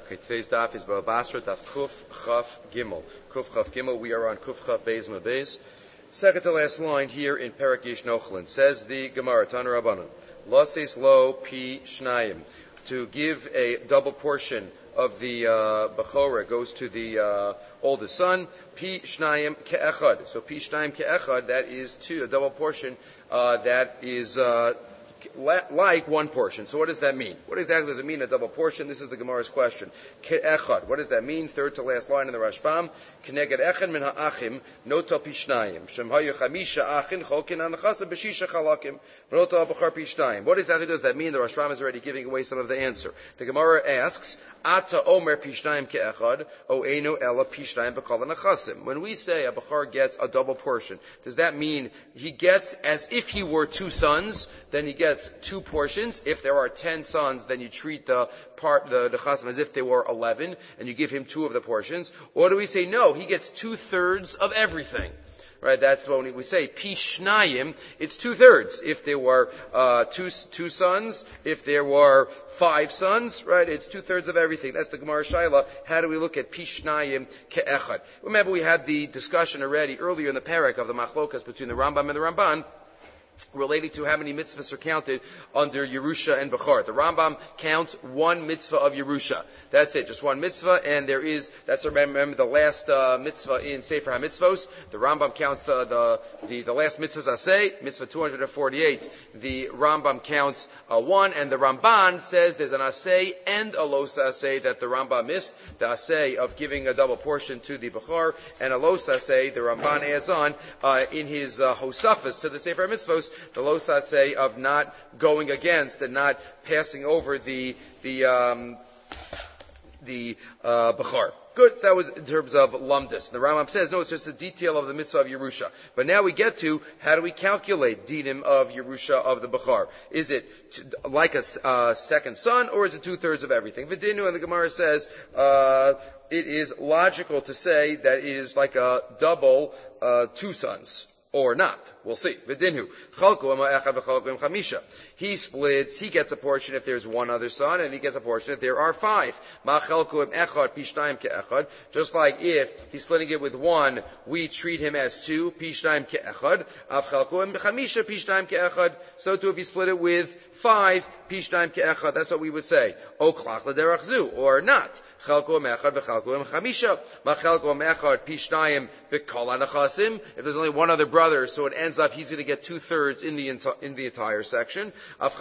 Okay, today's daf is Bava Basra, daf Kuf Chaf Gimel. Kuf Chaf Gimel, we are on Kuf Chaf Beis Mabez. Second to last line here in Perek Yish Nochlin. Says the Gemara, Tana Rabbanan, Lasis Lo Pi Shnayim. To give a double portion of the Bechorah goes to the oldest son. Pi Shnayim Ke'echad. So Pi Shnayim Ke'echad, that is a double portion that is like one portion. So what does that mean? What exactly does it mean, a double portion? This is the Gemara's question. Ke'echad. What does that mean? Third to last line in the Rashbam. K'neged echad min ha'achim nota pishnayim. Shem hayu chamisha achin cholkin anachasa b'shisha chalakim. V'nota b'char pishnayim. What exactly does that mean? The Rashbam is already giving away some of the answer. The Gemara asks, Ata omer pishnayim ke'echad, o einu ela pishnayim b'kol anachasim. When we say a b'char gets a double portion, does that mean he gets as if he were two sons, then he gets two portions? If there are 10 sons, then you treat the chasim as if they were 11, and you give him 2 of the portions. Or do we say, no, he gets 2/3 of everything? Right, that's when we say pishnayim, it's 2/3. If there were two sons, if there were 5 sons, right, it's 2/3 of everything. That's the Gemara Shaila. How do we look at pishnayim ke'echad? Remember, we had the discussion already earlier in the parak of the machlokas between the Rambam and the Ramban, relating to how many mitzvahs are counted under Yerusha and Bechor. The Rambam counts 1 mitzvah of Yerusha. That's it, just 1 mitzvah, and that's remember the last mitzvah in Sefer HaMitzvos. The Rambam counts the last mitzvahs aseh, mitzvah 248. The Rambam counts 1, and the Ramban says there's an aseh and a losa aseh that the Rambam missed. The aseh of giving a double portion to the Bechor, and a losa aseh, the Ramban adds on in his Hosafas to the Sefer HaMitzvos, the losa say of not going against and not passing over the Bechor. Good, that was in terms of lumdus. The Rambam says, no, it's just a detail of the mitzvah of Yerusha. But now we get to, how do we calculate dinim of Yerusha of the Bechor? Is it like a second son, or is it 2/3 of everything? V'dinu, and the Gemara says, it is logical to say that it is like a double 2 sons. Or not. We'll see. V'dinhu. Chalku ema echad v'chalku im chamisha. He splits, he gets a portion if there's 1 other son, and he gets a portion if there are 5. Ma chalku im echad pishnayim ke'echad. Just like if he's splitting it with 1, we treat him as 2, pishnayim ke'echad. Av chalku im chamisha, pishnayim ke'echad. So too if he split it with 5, pishnayim ke'echad. That's what we would say. O klach l'derach zu. Or not. Chalku im echad v'chalku im chamisha. Ma chalku im echad pishnayim b'kol anachasim. If there's only 1 other brother, so it ends up he's going to get 2/3 in the entire section.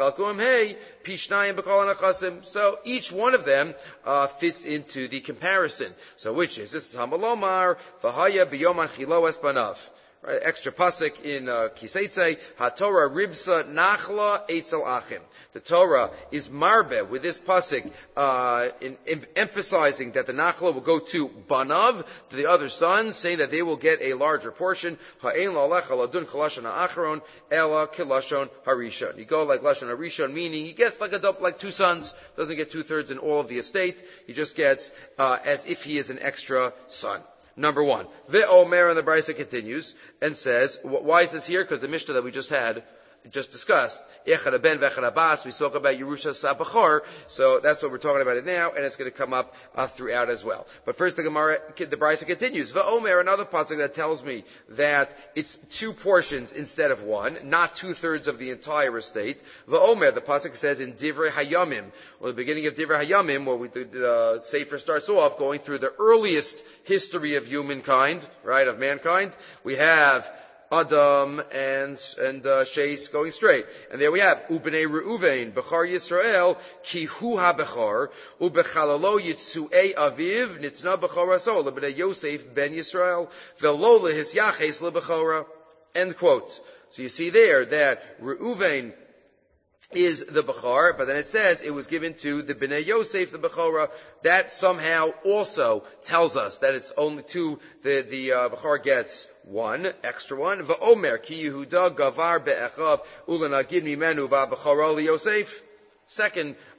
So each one of them fits into the comparison. So which is it? Tamalomar v'haya biyoman chilo espanav. Right, extra pasuk in Kiseitze, HaTorah ribsa nachla eitzel achim. The Torah is marbe with this pasuk, in emphasizing that the nachla will go to banav, to the other sons, saying that they will get a larger portion. Ha'ein la'alecha ladun kalashon ha'acharon ela kilashon harishon. You go like lashon harishon, meaning he gets like 2 sons, doesn't get 2/3 in all of the estate. He just gets as if he is an extra son. Number 1. Ve'omer, and the Brisa continues and says, why is this here? Because the Mishnah that we just discussed, Echad ben v'echad abbas, we spoke about Yerusha Sabachor, so that's what we're talking about it now, and it's going to come up throughout as well. But first the Brisa continues, Ve'omer, another pasuk that tells me that it's 2 portions instead of 1, not 2/3 of the entire estate. Ve'omer, the pasuk says in Divrei Hayamim, the beginning of Divrei Hayamim, where the Sefer starts off going through the earliest history of humankind, right, of mankind. We have Adam and Sheis going straight. And there we have Ubnei Reuven, Bechar Yisrael, Ki hu ha-Bechar, Ubechalalo Yitzuei Aviv, Nitna Bechar Asol, Ubnei Yosef ben Yisrael, Velo lehis Yaches lebechora. End quote. So you see there that Reuven is the Bechar, but then it says it was given to the Bnei Yosef, the Bechora. That somehow also tells us that it's only 2, the Bechar gets 1, extra 1. V'omer ki Yehuda gavar be'echav ulanagid mimenu va'bechara li Yosef. Second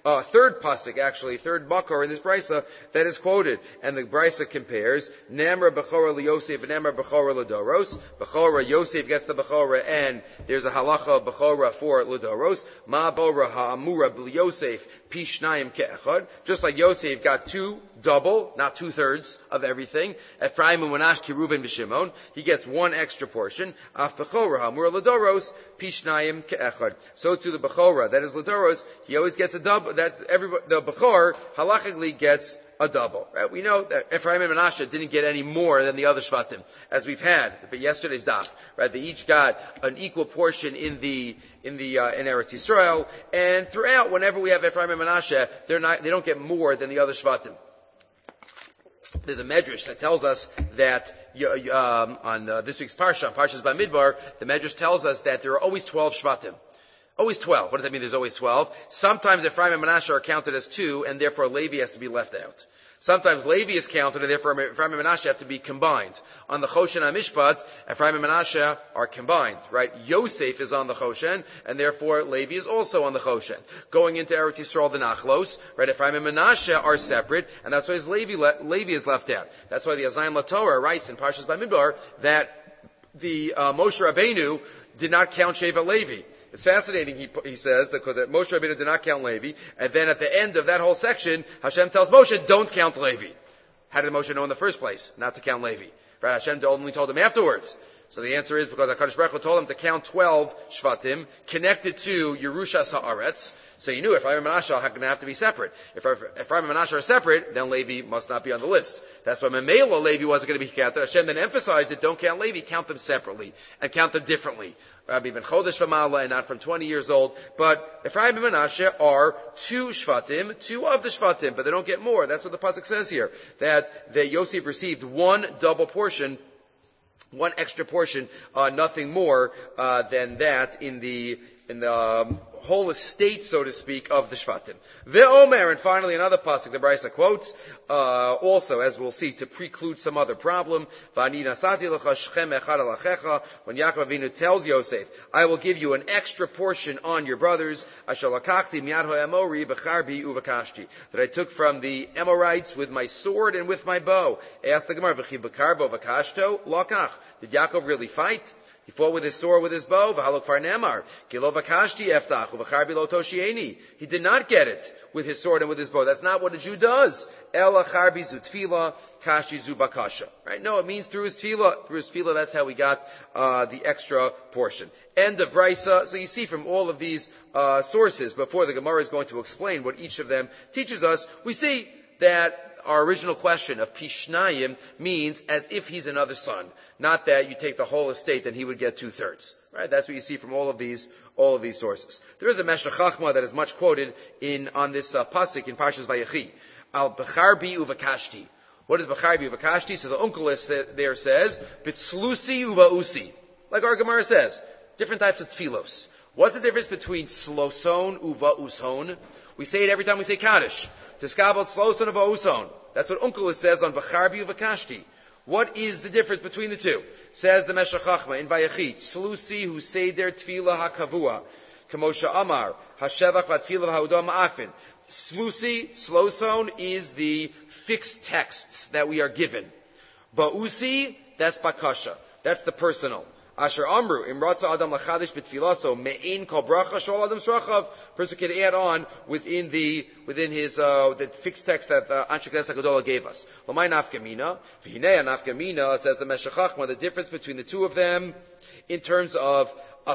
third pasuk, actually, third makor in this brisa that is quoted. And the brisa compares, Namra Bechora LeYosef and Namra Bechora LeDoros. Bechora, Yosef gets the Bechora, and there's a halacha of Bechora for LeDoros. Ma Bora Ha'amura B'Yosef Pishnayim Ke'echad. Just like Yosef got double, not 2/3 of everything. Ephraim and Manash, Kiruben, V'Shimon. He gets one extra portion. Af Bechora Ha'amura LeDoros Pishnayim Ke'echad. So to the Bechora, that is LeDoros, he always gets a double. That's the Bechor halachically gets a double. Right? We know that Ephraim and Manasseh didn't get any more than the other Shvatim, as we've had. But yesterday's daf, right? They each got an equal portion in Eretz Yisrael, and throughout, whenever we have Ephraim and Manasseh, they don't get more than the other Shvatim. There's a medrash that tells us that on this week's parsha, Parshas Bamidbar, the medrash tells us that there are always 12 Shvatim. Always 12. What does that mean? There's always 12. Sometimes Ephraim and Manasseh are counted as 2, and therefore Levi has to be left out. Sometimes Levi is counted, and therefore Ephraim and Manasseh have to be combined. On the Choshen HaMishpat, Ephraim and Manasseh are combined, right? Yosef is on the Choshen, and therefore Levi is also on the Choshen. Going into Eretz Yisrael, the Nachlos, right? Ephraim and Manasseh are separate, and that's why Levi is left out. That's why the Azayim LaTorah writes in Parshas Bamidbar that the Moshe Rabbeinu did not count Shevet Levi. It's fascinating, he says, that Moshe Rabbeinu did not count Levi, and then at the end of that whole section, Hashem tells Moshe, don't count Levi. How did Moshe know in the first place not to count Levi? Right? Hashem only told him afterwards. So the answer is because HaKadosh Baruch Hu told him to count 12 Shvatim connected to Yerushas Haaretz. So you knew Ephraim and Manasseh are going to have to be separate. If Ephraim and Manasseh are separate, then Levi must not be on the list. That's why Memela Levi wasn't going to be counted. Hashem then emphasized it, don't count Levi, count them separately and count them differently. Rabbi Ben Chodesh V'Mala and not from 20 years old. But Ephraim and Manasseh are 2 Shvatim, 2 of the Shvatim, but they don't get more. That's what the pasuk says here. That Yosef received one double portion, one extra portion, nothing more than that in the whole estate, so to speak, of the Shvatim. Ve'omer, and finally another pasuk the Brisa quotes, also, as we'll see, to preclude some other problem. V'ani nasati lecha shchem echad alachecha, when Yaakov Avinu tells Yosef, I will give you an extra portion on your brothers, asher lakachti miyad ha'emori b'charbi uvakashti, that I took from the Amorites with my sword and with my bow. Asked the Gemara, v'chi b'karbo v'kashto lakach. Did Yaakov really fight? He fought with his sword, with his bow. V'halok far nemar, kilo v'kashti eftach, uv'charbi lo toshieni. He did not get it with his sword and with his bow. That's not what a Jew does. Ela charbi zu tefila, kashi zu bakasha. Right? No, it means through his tefila. Through his tefila, that's how we got the extra portion. End of Brisa. So you see from all of these sources, before the Gemara is going to explain what each of them teaches us, we see that our original question of Pishnayim means as if he's another son. Not that you take the whole estate and he would get 2/3. Right? That's what you see from all of these sources. There is a Meshech Chachma that is much quoted on this pasuk in Parshas Vayechi. Al Becharbi Uvakashti. What is Becharbi Uvakashti? So the uncle there says, Bitslusi Uvausi. Like our Gemara says, different types of tfilos. What's the difference between sloson uvaushon? We say it every time we say Kaddish. Tiskabot sloson uvaushon. That's what uncle says on Becharbi Uvakashti. What is the difference between the two? Says the Meshech Chachma in Vayechi, Slusi hu seder tefila hakavua, Kamosha Amar, Hashevach v'tefila v'haudam ma'akvin. Slusi, sloson, is the fixed texts that we are given. Ba'usi, that's bakasha. That's the personal. Asher Amru, Imratza Adam Lachadish B'Tfilaso, Me'in Kol Bracha Shol Adam Srachav. Person can add on within his, the fixed text that Anshe Knesset HaGadolah gave us. L'may nafkamina, V'hinei nafkamina, says the Meshech Chachma, the difference between the two of them, in terms of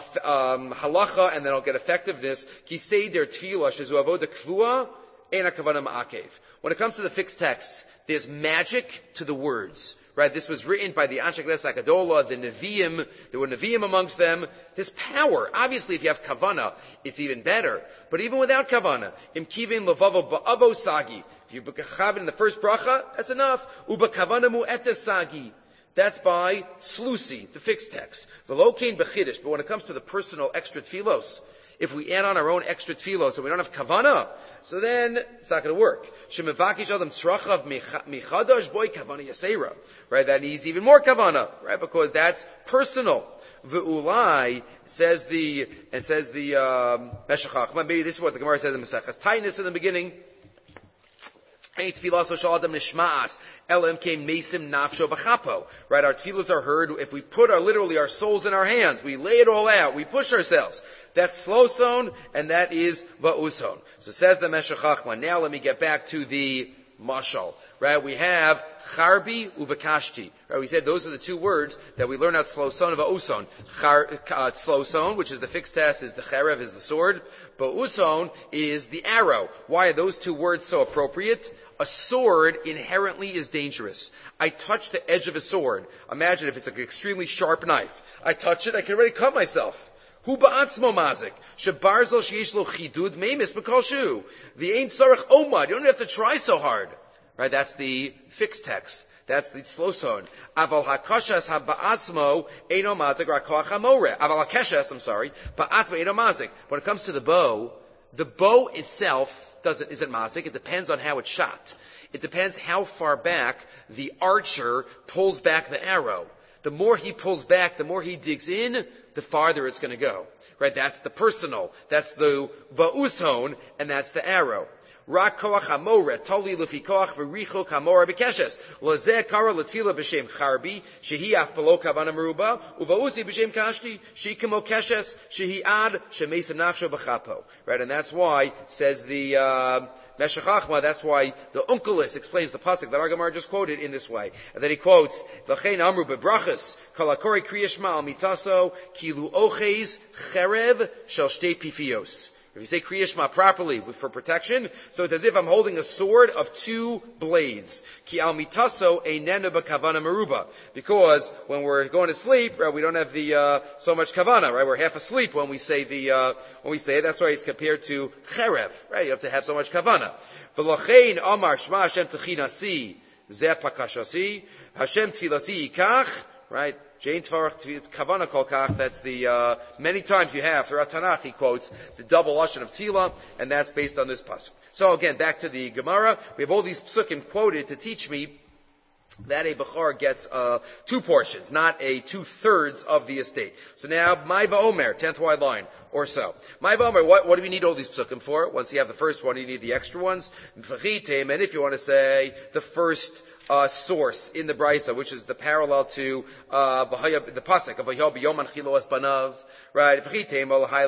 halacha, and then I'll get effectiveness, Ki Seider Tfilah Shezu Avoda Kvua, Ein HaKavana Ma'akev. When it comes to the fixed texts, there's magic to the words. Right, this was written by the Anshe Knesset HaGadolah, the Nevi'im. There were Nevi'im amongst them. There's power. Obviously, if you have Kavana, it's even better. But even without Kavana, Im Kivin Levavo Ba'avo Sagi. If you book a Chavin in the first bracha, that's enough. Uba Kavana Mu'eta Sagi. That's by Slusi, the fixed text. Velokein B'chidish. But when it comes to the personal extra tfilos, if we add on our own extra tefillah, so we don't have kavana, so then it's not going to work. Shemevakish adam tzrachav michadash boy kavana yaseira. Right? That needs even more kavana, right? Because that's personal. Ve'ulai, says the Meshech Chochma, maybe this is what the Gemara says in Maseches Taanis in the beginning. Right, our tefillas are heard if we put our souls in our hands. We lay it all out. We push ourselves. That's sloson, and that is va'uson. So says the Meshech Chochma. Now let me get back to the mashal. Right, we have charbi uvakashti. Right, we said those are the two words that we learn out sloson and va'uson. Sloson, which is the fixed test, is the cherev, is the sword. Va'uson is the arrow. Why are those two words so appropriate? A sword inherently is dangerous. I touch the edge of a sword. Imagine if it's an extremely sharp knife. I touch it, I can already cut myself. Hu ba'atzmo mazik. Shebarzol sheyesh lo chidud meimis b'kol shu. The ain't sarach omad. You don't have to try so hard. Right, that's the fixed text. That's the sloson. Aval hakashas ha'ba'atzmo eino mazik rakoach hamore. Aval hakeshes, ba'atzmo eino mazik. When it comes to the bow itself isn't mazik. It depends on how it's shot. It depends how far back the archer pulls back the arrow. The more he pulls back, the more he digs in, the farther it's going to go. Right? That's the personal. That's the va'ushon, and that's the arrow. Rak koach hamore, toli lefi koach v'richok hamore b'keshes. Lozeh kara l'tfila b'shem charbi, shehi af below kavana meruba, uva'uzi b'shem kashti, shehi kamo keshes, shehi ad, shemesim nafsho b'chapo. Right, and that's why, says the Meshech Chochma, that's why the Unkelis explains the pasuk that our Gemara just quoted in this way. And then he quotes, V'chein amru bebrachas, kalakori kriyashma al mitaso, kilu oches cherev shel shtei pifios. If you say Kriya Shema properly for protection, so it's as if I'm holding a sword of two blades. Ki al mitaso einenu b'kavana meruba. Because when we're going to sleep, right, we don't have the so much kavana, right? We're half asleep when we say it. That's why it's compared to cherev, right? You have to have so much kavana. V'lochein amar shma Hashem techinasi zeh pakashasi Hashem tfilasi yikach, right? That's the, many times you have, throughout Tanakh, he quotes the double lashon of Tila, and that's based on this pasuk. So again, back to the Gemara, we have all these psukim quoted to teach me that a Bechor gets, 2 portions, not a 2/3 of the estate. So now, Mai Va'omer, 10th wide line, or so. Mai Va'omer, what do we need all these psukim for? Once you have the first one, you need the extra ones. And if you want to say the first source in the Brisa, which is the parallel to the pasuk of Vayol b'Yom Anchilo es banav, right? If you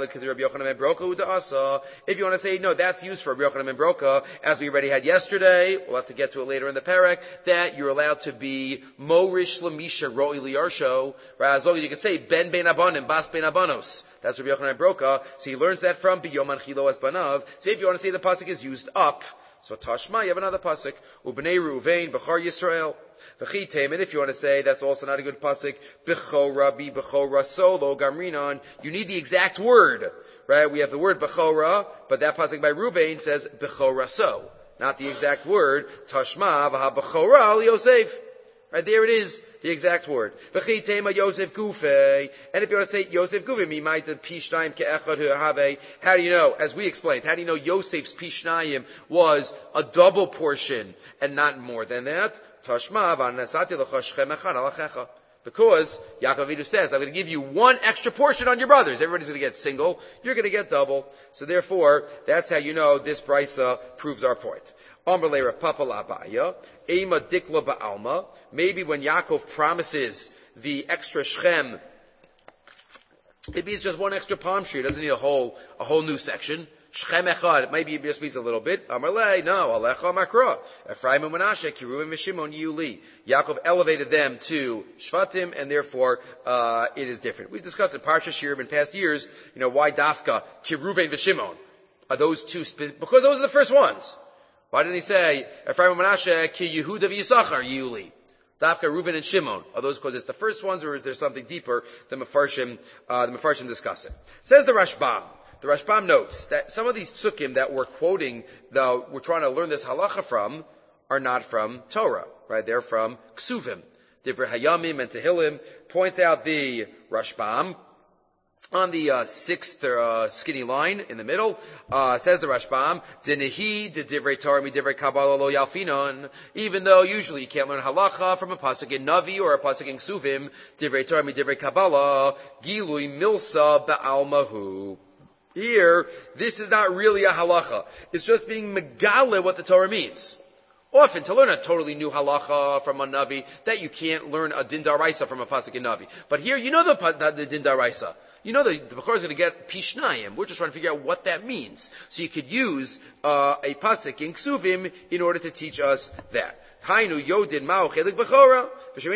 want to say no, that's used for Rabbi Yochanan ben Broka, as we already had yesterday. We'll have to get to it later in the parak. That you're allowed to be Morish Lamisha Ro'i Liyarsho, right? As long as you can say Ben Ben Abanim, Bas Ben Abanos. That's Rabbi Yochanan ben Broka. So he learns that from b'Yom Anchilo es banav. So if you want to say the pasuk is used up, so Tashma, you have another pasuk. Ubnei Reuven, Bechor Yisrael. V'chitem, and if you want to say that's also not a good pasuk, Bechora, Bi Bechora, Solo, Gamrinon. You need the exact word, right? We have the word Bechora, but that pasuk by Reuven says Bechora so. Not the exact word. Tashma, V'ha Bechora al Yosef. Right, there it is, the exact word. V'chitema Yosef Gufei. And if you want to say Yosef Gufei, mimayta Pishnayim ke'echad ha'havei. How do you know? As we explained, how do you know Yosef's Pishnayim was a double portion and not more than that? Tashma v'anasati l'choshchem echad alachecha. Because Yaakov Avinu says, I'm going to give you one extra portion on your brothers. Everybody's going to get single. You're going to get double. So therefore, that's how you know this brisa proves our point. Maybe when Yaakov promises the extra shchem, maybe it's just one extra palm tree. It doesn't need a whole new section. Shchem echad, maybe it just means a little bit. Amarle, no, alecha makra. Ephraim and Menashe, Kiruvim and Shimon, Yuli. Yaakov elevated them to Shvatim, and therefore, it is different. We discussed in Parsha Shirim in past years, why Dafka, Kiruvim and Shimon. Are those two, because those are the first ones. Why didn't he say, Ephraim and Menashe, Ki Yehuda v'Yisachar, Yuli? Dafka, Reuven and Shimon. Are those because it's the first ones, or is there something deeper the Mefarshim discuss it? Says the Rashbam. The Rashbam notes that some of these psukim that we're quoting, though we're trying to learn this halacha from, are not from Torah, right? They're from Ksuvim. Divrei Hayamim and Tehillim. Points out the Rashbam On the sixth skinny line in the middle, says the Rashbam, Dinehi de divrei Torah mi divrei Kabbalah lo yalfinon. Even though usually you can't learn halacha from a pasuk in Navi or a pasuk in Ksuvim, divrei Torah mi divrei Kabbalah, gilui milsa ba'almahu. Here, this is not really a halacha. It's just being megale what the Torah means. Often, to learn a totally new halacha from a Navi, that you can't learn a din daraisa from a pasuk in Navi. But here, you know the din daraisa. You know the Bechor is going to get pishnayim. We're just trying to figure out what that means. So you could use a pasuk in Ksuvim in order to teach us that. Hainu yodin ma'u chelik bechora.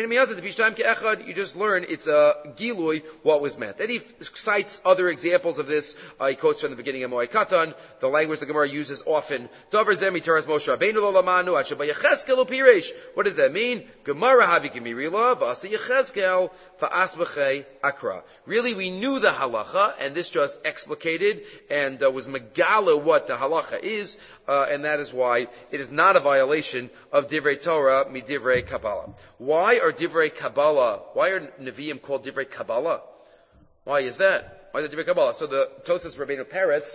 You just learn it's a gilui what was meant. And he cites other examples of this. He quotes from the beginning of Moed Katan, the language the Gemara uses often. Davar zeh mitaras Moshe Rabbeinu lo lamanu ad sheba Yechezkel upiresh. What does that mean? Gemara havi gemirila v'asa Yechezkel v'asbachei akra. Really, we knew the halacha, and this just explicated and was megala what the halacha is, and that is why it is not a violation of divrei Torah mi divrei Kabbalah. Why are divrei Kabbalah? Why are Nevi'im called divrei Kabbalah? Why is that? Why is it divrei Kabbalah? So the Tosas Rabbeinu Peretz,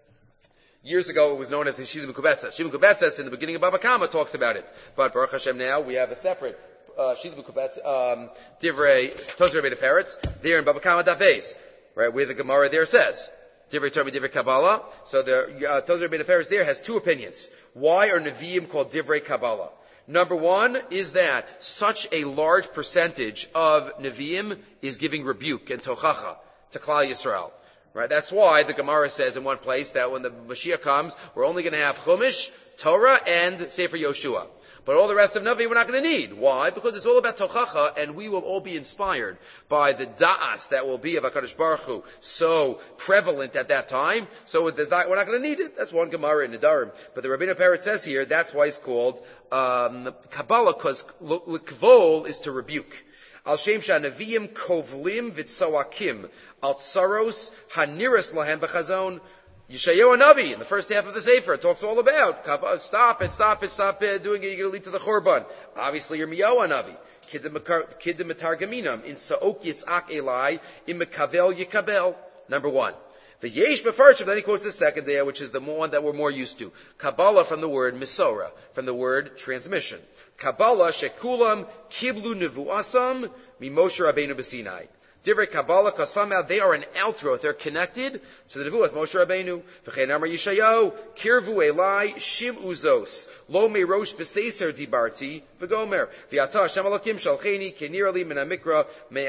years ago it was known as the Shila Mekubetzes. Shila Mekubetzes in the beginning of Baba Kama talks about it. But Baruch Hashem now we have a separate Shila Mekubetzes, divrei Tosas Rabbeinu Peretz, there in Baba Kama Daf Beis, right, where the Gemara there says, divrei Torah divrei Kabbalah. So the Tosas Rabbeinu Peretz there has two opinions. Why are Nevi'im called divrei Kabbalah? Number one is that such a large percentage of Nevi'im is giving rebuke and tochacha to Klal Yisrael. Right? That's why the Gemara says in one place that when the Mashiach comes, we're only going to have Chumash, Torah, and Sefer Yoshua. But all the rest of Navi we're not going to need. Why? Because it's all about Tochacha, and we will all be inspired by the Da'as that will be of HaKadosh Baruch Hu, so prevalent at that time. So we're not going to need it. That's one Gemara in Nedarim. But the Rabbeinu Peretz says here, that's why it's called Kabbalah, because L'kvol is to rebuke. Al Shem Sha'Nevi'im Kovlim V'Tzoakim Al Tsaros Haniras Lahem B'Chazon. Yeshayahu Navi, in the first half of the Sefer, it talks all about, stop doing it, you're going to lead to the Chorban. Obviously, you're Miyahu Navi. Kiddim Metargaminam, in Sa'ok Yitz'ak Elai, in Mekavel Yikabel. Number one. The Yesh Mefarshim, then he quotes the second there, which is the one that we're more used to. Kabbalah from the word Misora, from the word transmission. Kabbalah Shekulam Kiblu Nevu'asam, Mimoshe Rabbeinu B'Sinai. Divrei Kabbalah, because somehow they are an outgrowth, they're connected to the Nevuas Moshe Rabbeinu. V'chein Amar Yeshayahu, Kirvu Elai, Shim Uzos, Lo Meirosh B'Seiser Dibarti, V'gomer, V'yata Hashem Elokim Shalcheni, Kenirali Min HaMikra,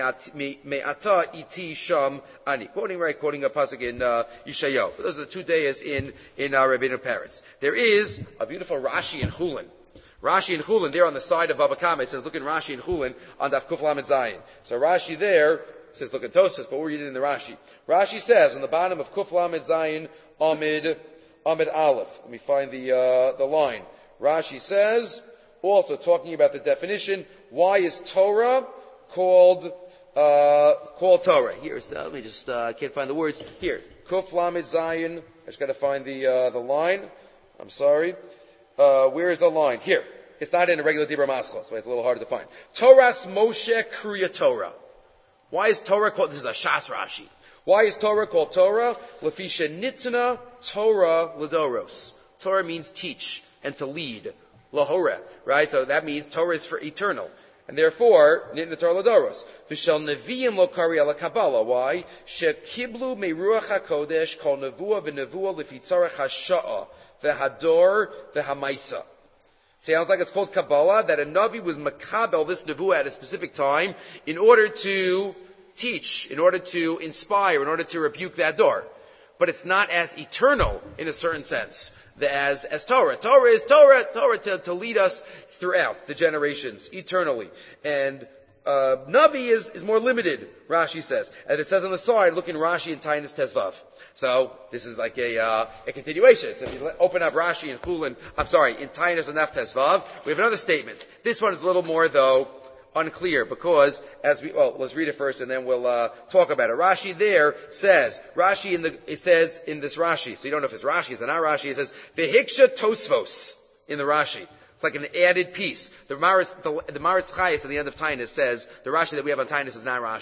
Me'ata Iti Sham Ani. Quoting a pasuk in Yeshayahu. Those are the 2 days in Rabbeinu Peretz. There is a beautiful Rashi in Chulin. Rashi in Chulin, there on the side of Baba Kama, it says, look in Rashi in Chulin on Daf Kuf Lamed Zayin. So Rashi there says, look at Tosas, but we're reading in the Rashi. Rashi says, on the bottom of Kuf Lamed Zayin, Amid Aleph. Let me find the line. Rashi says, also talking about the definition, why is Torah called Torah? Here's, let me just, I can't find the words. Here, Kuf Lamed Zayin, I just gotta find the line. I'm sorry. Where is the line? Here. It's not in a regular Dibra Maskos, so it's a little harder to find. Torah's Moshe Kriya Torah. Why is Torah called, this is a Shas Rashi. Why is Torah called Torah? Lefisha Nitna Torah Ladoros. Torah means teach and to lead. Lahore. Right? So that means Torah is for eternal. And therefore, Nitna Torah Ladoros. V'shel Nevi'im lo kari ala Kabbalah. Why? Shekiblu meruach HaKodesh kol nevuah v'nevuah lefitzarech hasha'ah v'hador v'hamaisa. Sounds like it's called Kabbalah, that a Navi was makabel, this nevuah at a specific time, in order to teach, in order to inspire, in order to rebuke that door. But it's not as eternal, in a certain sense, as Torah. Torah is Torah to lead us throughout the generations, eternally. And Navi is more limited, Rashi says. And it says on the side, look in Rashi and Tainus Tezvav. So, this is like a continuation. So if you open up Rashi and Chulin, in Tainus and Naf Tezvav, we have another statement. This one is a little more, though, unclear, because let's read it first and then we'll talk about it. Rashi there says, it says in this Rashi, so you don't know if it's Rashi, it's not Rashi, it says, Vehiksha Tosvos, in the Rashi. It's like an added piece. The Maritz Chayes at the end of Tainus says, the Rashi that we have on Tainus is not Rashi.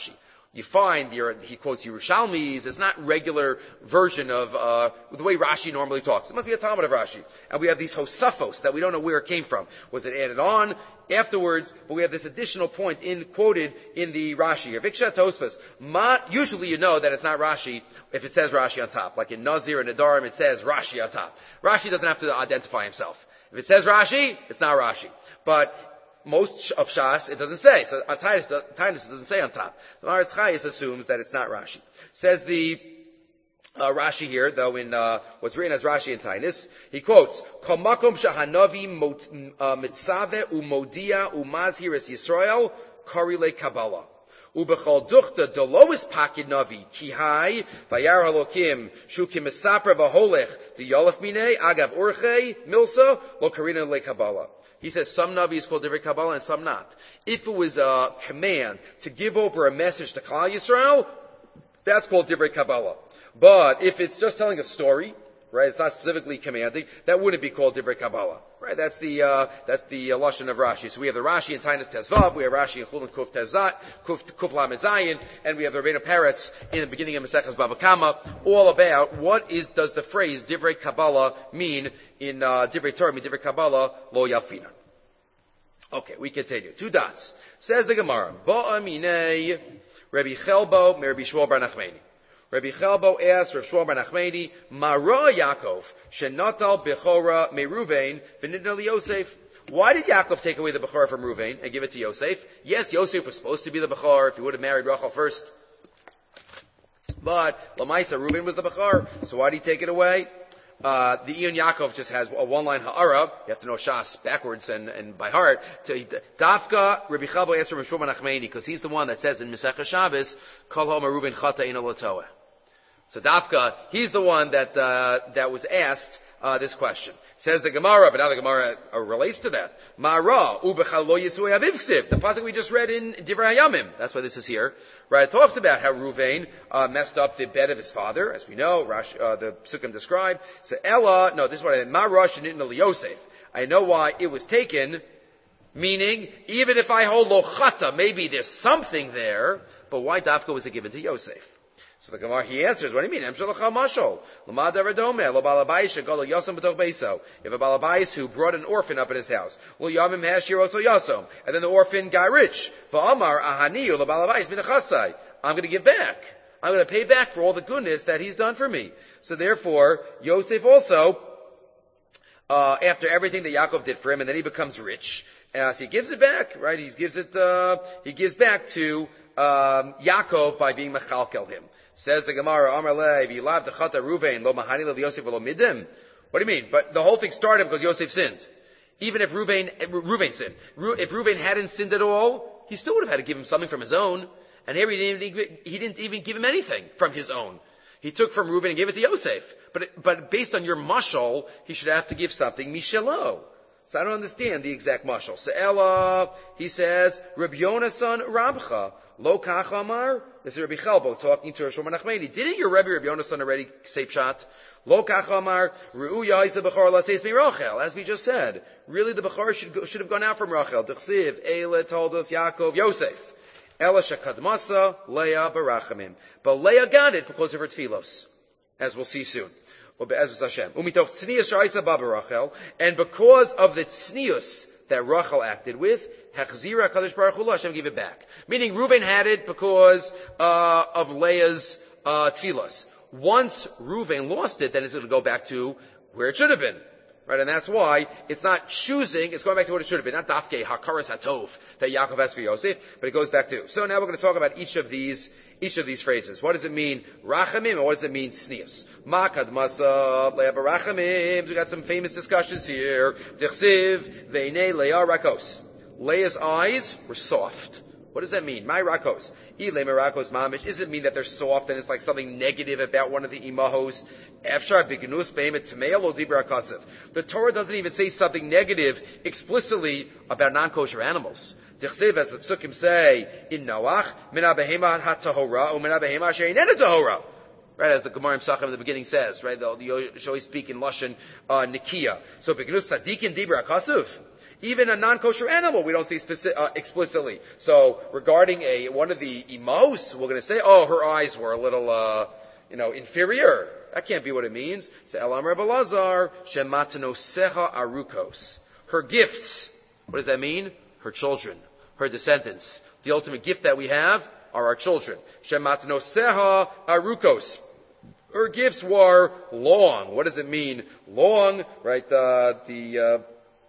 You find he quotes Yerushalmis. It's not regular version of the way Rashi normally talks. It must be a Talmud of Rashi. And we have these Hosafos that we don't know where it came from. Was it added on afterwards? But we have this additional point quoted in the Rashi here. Viksha Tosfos. Usually you know that it's not Rashi if it says Rashi on top. Like in Nazir and Nadarim it says Rashi on top. Rashi doesn't have to identify himself. If it says Rashi, it's not Rashi. But most of Shas, it doesn't say. So Titus doesn't say on top. The Maharatz Chayes assumes that it's not Rashi. Says the Rashi here, though, in what's written as Rashi in Titus, he quotes, Kol makom shahanavi mitzave umodia umazhir es Yisrael kari le Kabbalah. Ubechol duchta delois pakid navi kihai vayar halokim shukim esapra v'holech diyolef minei agav urchei milsa lo karina le Kabbalah. He says some Navi is called Divrei Kabbalah and some not. If it was a command to give over a message to Klal Yisrael, that's called Divrei Kabbalah. But if it's just telling a story, right, it's not specifically commanding, that wouldn't be called Divrei Kabbalah. Right, that's the lashon of Rashi. So we have the Rashi in Tainus Tezvav, we have Rashi in Chulin Kuf Kuf Lamed Zayin, and we have the Rebbeinu Peretz in the beginning of Maseches Bava Kama, all about does the phrase Divrei Kabbalah mean in Divrei Torah, mean Divrei Kabbalah lo yafina. Okay, we continue. 2 dots. Says the Gemara, Ba'aminei Rabbi Chelbo Rabbi Shmuel bar Nachmani. Rabbi Chelbo asked Rav Shmuel bar Nachmani, Mara Yaakov shenatal bechora me Ruvain v'nidna li Yosef. Why did Yaakov take away the bechora from Ruvain and give it to Yosef? Yes, Yosef was supposed to be the bechor if he would have married Rachel first. But Lamaisa, Ruvain was the bechor, so why did he take it away? The Iyun Yaakov just has a one-line ha'ara. You have to know Shas backwards and by heart. Dafka, Rabbi Chelbo asked from Rav Shmuel bar Nachmani, because he's the one that says in Masechah Shabbos, Kol ha'omer Ruvain chata ina lo toeh. So Dafka, he's the one that was asked this question. Says the Gemara, but now the Gemara relates to that. Mara ubechal lo yitzui aviv ksiv. The pasuk we just read in Divrei Hayamim. That's why this is here. Right? It talks about how Ruvain messed up the bed of his father, as we know. The Psukim describe. So Ella, no, this is what I meant. Mara shenitna li Yosef. I know why it was taken. Meaning, even if I hold lo chata, maybe there's something there. But why Dafka was it given to Yosef? So the Gemara, he answers, what do you mean? If a balabais who brought an orphan up in his house, and then the orphan got rich, I'm going to give back. I'm going to pay back for all the goodness that he's done for me. So therefore, Yosef also, after everything that Yaakov did for him, and then he becomes rich, so he gives it back, right? He gives back to Yaakov by being mechalkel him. Says the Gemara, Amar le, v'yilav dechata Ruvain lo mahani le Yosef v'lo midim. What do you mean? But the whole thing started because Yosef sinned. Even if Ruvain sinned. If Ruvain hadn't sinned at all, he still would have had to give him something from his own. And here he didn't even give him anything from his own. He took from Ruvain and gave it to Yosef. But based on your mashal, he should have to give something mishelo. So I don't understand the exact mashal. So Ella, he says, Rabbi Yonasan Rabcha, lo kach amar. This is Rabbi Chelbo talking to Rav Shmuel bar Nachmani. Didn't your Rabbi Yonasan already say pshat? Lo kach amar, Ru'uya isa b'chor latzeis mi Rachel. As we just said, really the b'chor should have gone out from Rachel. D'chsiv, Eila told us Yaakov, Yosef. Ella shakadmasa, Leah barachamim. But Leah got it because of her tefillos, as we'll see soon. And because of the tznius that Rachel acted with, Hechzira Kadosh Baruch Hu Hashem gave it back. Meaning Reuven had it because of Leah's tefillos. Once Reuven lost it, then it's going to go back to where it should have been. Right, and that's why it's not choosing, it's going back to what it should have been, not Dafke, Hakaras Hatov, that Yaakov has for Yosef, but it goes back to. So now we're going to talk about each of these phrases. What does it mean, Rachamim, and what does it mean, Snius? Makad Masa, Leah Barachamim, we got some famous discussions here. Dichsiv, Veine, Leah Rakos. Leah's eyes were soft. What does that mean? My rakos. Ile merakos mamish. Does it mean that they're soft and it's like something negative about one of the imahos? Efshar bignus beimet tmeil lo dibra kasev. The Torah doesn't even say something negative explicitly about non-kosher animals. Dichsev, as the psukim say, in Noach, mina behema ha-tahora, or mina behema she'inena tahora. Right, as the Gemara in Pesachim in the beginning says, right, you should always speak in Lashon Nikia. So bignus tzadikim dibra kasev. Even a non-kosher animal, we don't see explicitly. So regarding one of the imos, we're going to say, oh, her eyes were a little, inferior. That can't be what it means. So Elam Rebbe Lazar, shematanoseha arukos. Her gifts. What does that mean? Her children, her descendants. The ultimate gift that we have are our children. Shematanoseha arukos. Her gifts were long. What does it mean? Long, right? The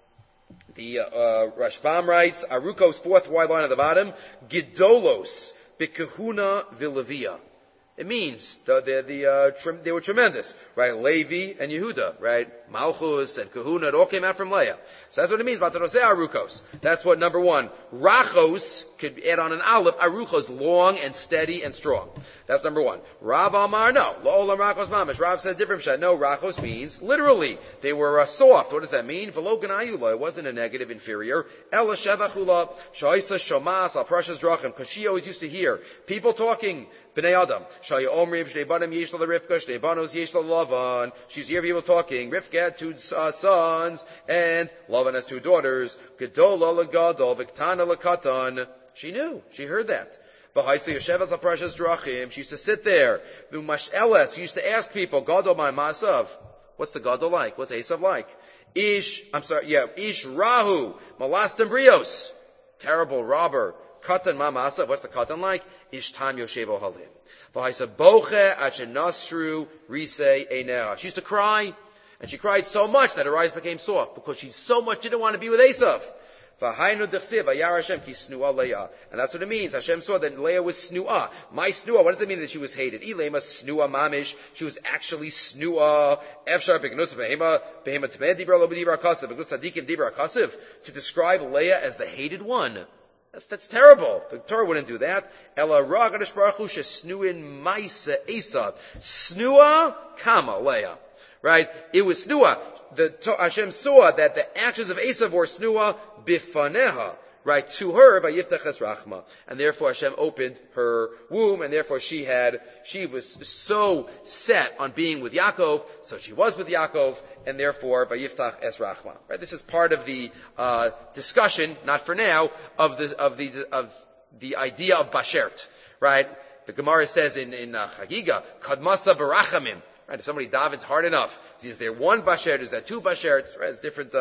Rashbam writes, Arukos, fourth wide line at the bottom, Gidolos, Bikahuna Vilavia. It means they were tremendous, right? Levi and Yehuda, right? Malchus and Kahuna, it all came out from Leah. So that's what it means, Bataroseh Arukos. That's what number one. Rachos, could add on an aleph, Aruchos, long and steady and strong. That's number one. Rav Amar, no. Lo'olam Rachos Mamish. Rav said different shot. No, Rachos means literally. They were soft. What does that mean? V'lo Ganayula. It wasn't a negative, inferior. Ela Shevachula, Shaisa Shomas, Al Precious Drachim. Because she always used to hear people talking, Bnei Adam. Shaya Omrim, Shnei Banim Yesh La Rivka, Shnei Banos Yesh La Lavan. She's hear people talking. Rivka had 2 sons, and Lavan has 2 daughters. Gedola LaGadol, Viktana LaKatan. She knew. She heard that. She used to sit there. She used to ask people, Gadol my Masav. What's the Gadol like? What's Esav like? Ish Rahu, Malastam Brios. Terrible robber. Katan ma Masav. What's the Katan like? Ish Tam Yoshevo Halim. She used to cry, and she cried so much that her eyes became soft, because she so much didn't want to be with Esav. And that's what it means. Hashem saw that Leah was snua. My snua, what does it mean that she was hated? Ilema snua mamish. She was actually snua. To describe Leah as the hated one. That's terrible. The Torah wouldn't do that. Snua kama Leah. Right? It was snua. Hashem saw that the actions of Esav were snua bifaneha, right, to her, by yiftach es rachma. And therefore Hashem opened her womb, and therefore she was so set on being with Yaakov, so she was with Yaakov, and therefore by yiftach es rachma. Right? This is part of the discussion, not for now, of the idea of bashert. Right? The Gemara says in Chagiga, kadmasa barachamim. Right, if somebody davens hard enough, is there 1 bashert? Is there 2 basherts? Right, it's different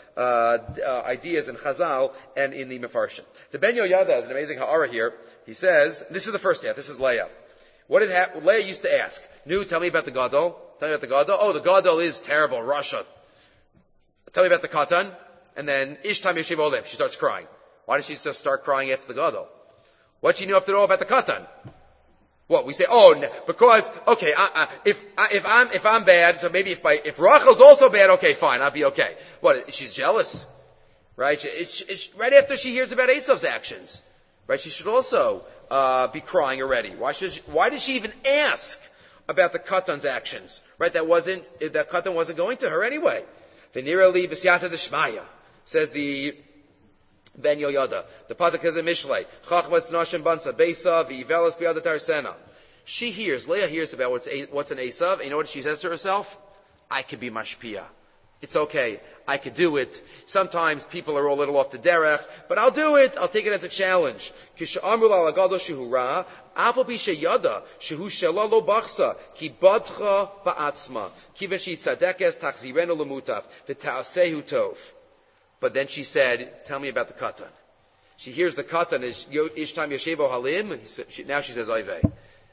ideas in Chazal and in the Mefarshim. The Ben Yoyada has an amazing ha'ara here. He says, this is the first half. This is Leah. What did Leah used to ask? Nu, tell me about the Gadol. Tell me about the Gadol. Oh, the Gadol is terrible. Russia. Tell me about the Katan. And then Ishtam Yeshiv Olev. She starts crying. Why did she just start crying after the Gadol? What she knew after all about the Katan? What we say? Oh, no, because okay, if I'm bad, so maybe if Rachel's also bad, okay, fine, I'll be okay. What? She's jealous, right? It's right after she hears about Esav's actions, right? She should also be crying already. Why did she even ask about the Katan's actions? Right? That Katan wasn't going to her anyway. V'nira li b'siyata d'shmaya, says the Ben Yoyada. The pasuk says in Mishlei, Chachmas Nashim Bansa Beisa V'ivelas B'yada Tarsena. Leah hears about what's an Esav, and you know what she says to herself? I could be mashpia. It's okay. I could do it. Sometimes people are a little off the derech, but I'll do it. I'll take it as a challenge. Kish'amru la'agado shehu ra, afal pi sheyada, shehu shela lo bachsa, ki badcha ba'atzma, kiven shi tzadekes tachzirenu lemutav, v'ta'asehu tov. But then she said, tell me about the katan. She hears the katan is Ishtam Yeshevo Halim. Now she says, Oivei.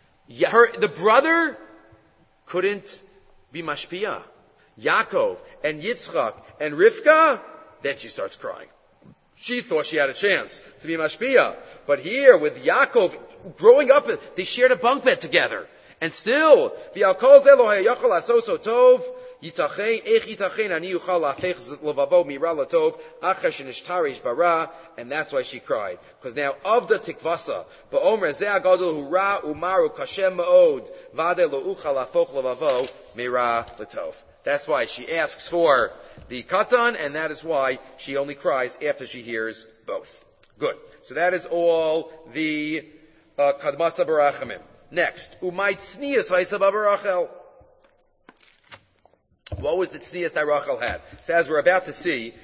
The brother couldn't be mashpia. Yaakov and Yitzchak and Rivka, then she starts crying. She thought she had a chance to be mashpia. But here with Yaakov growing up, they shared a bunk bed together. And still, the Alkol Zelo Hayachal Asoso Tov, Yitachein, Ech Yitachein, Ani Yuchal Lafech Levavo Mira Latov, Achash Nishtarish Bara, and that's why she cried. Because now, of the Tikvasa, Ba'omer Zeh Agadol Hura Umaru Kashem Ma'od, Vade Lo Uchal Lafoch Levavo Mira Latov. That's why she asks for the katan, and that is why she only cries after she hears both. Good. So that is all the Kadmasa Barachamim. Next, Umay Tznias Vaysav Barachel. What was the tznius that Rachel had? So as we're about to see,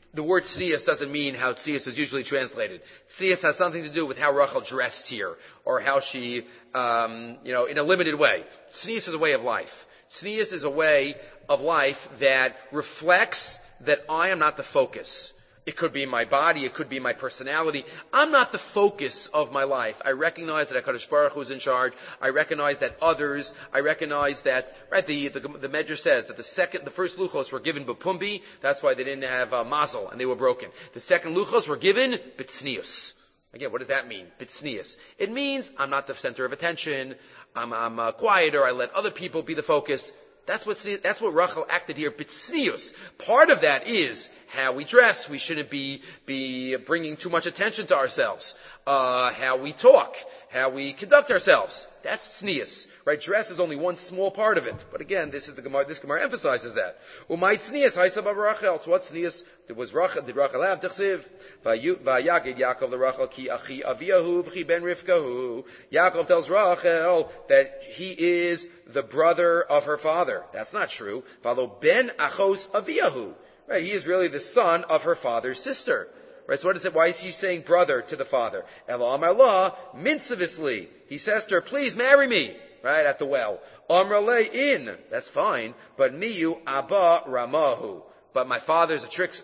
the word tznius doesn't mean how tznius is usually translated. Tznius has something to do with how Rachel dressed here, or how she, in a limited way. Tznius is a way of life. Tznius is a way of life that reflects that I am not the focus. It could be my body, it could be my personality. I'm not the focus of my life. I recognize that HaKadosh Baruch Hu is in charge. I recognize that others, I recognize that, right, the Medrash says that the first luchos were given b'pumbi, that's why they didn't have mazel, and they were broken. The second luchos were given b'tznius. Again, what does that mean? B'tznius. It means I'm not the center of attention, I'm quieter, I let other people be the focus. That's what Rachel acted here, b'tznius. Part of that is how we dress. We shouldn't be bringing too much attention to ourselves. How we talk, how we conduct ourselves. That's tznius, right? Dress is only one small part of it. But again, this Gemara emphasizes that. Umay tznius, haisa ba Rachel. So what tznius did Rachel have? T'chsiv. Vayagid Yaakov l'Rachel ki achi aviyahu v'chi ben Rivkahu. Yaakov tells Rachel that he is the brother of her father. That's not true. V'alo ben achos aviyahu. Right? He is really the son of her father's sister. Right, so what is it? Why is he saying brother to the father? Elo amar la, minsavisli. He says to her, please marry me. Right, at the well. Amar le in. That's fine. But miyu abba ramahu. But my father's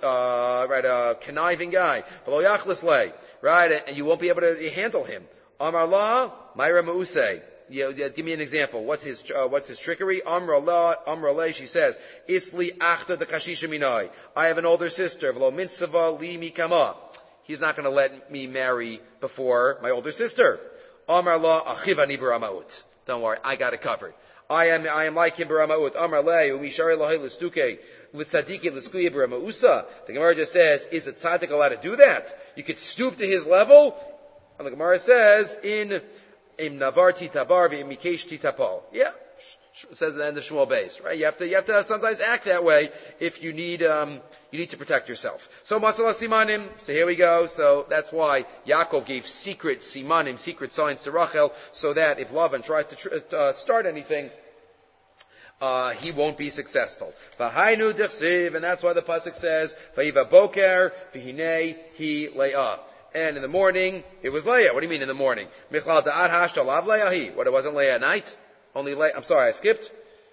a conniving guy. V'lo yachlis le. Right, and you won't be able to handle him. Amar la, myra ma'usei. Give me an example. What's his trickery? Amrale, she says, Isli achta de kashisha minai. I have an older sister. V'lo minsava li mikama. He's not going to let me marry before my older sister. Amar la achivani baramaut. Don't worry, I got it covered. I am like him baramaut. Amrale umishari lahay listuke litzadiki liskuye baramausa. The Gemara just says, is a tzaddik allowed to do that? You could stoop to his level. And the Gemara says Im navarti tabar v'imikesh tapal. Yeah, it says at the end of Shmuel Beis, right? You have to sometimes act that way if you need to protect yourself. So masala simanim. So here we go. So that's why Yaakov gave secret simanim, secret signs to Rachel, so that if Lavan tries to start anything, he won't be successful. V'hainu d'chsiv, and that's why the pasuk says v'yiva boker v'hinei hi le'ah. And in the morning, it was Leah. What do you mean in the morning? Michlal da'ad hashtalav Leahi. What, it wasn't Leah at night? Only Leah. I'm sorry, I skipped.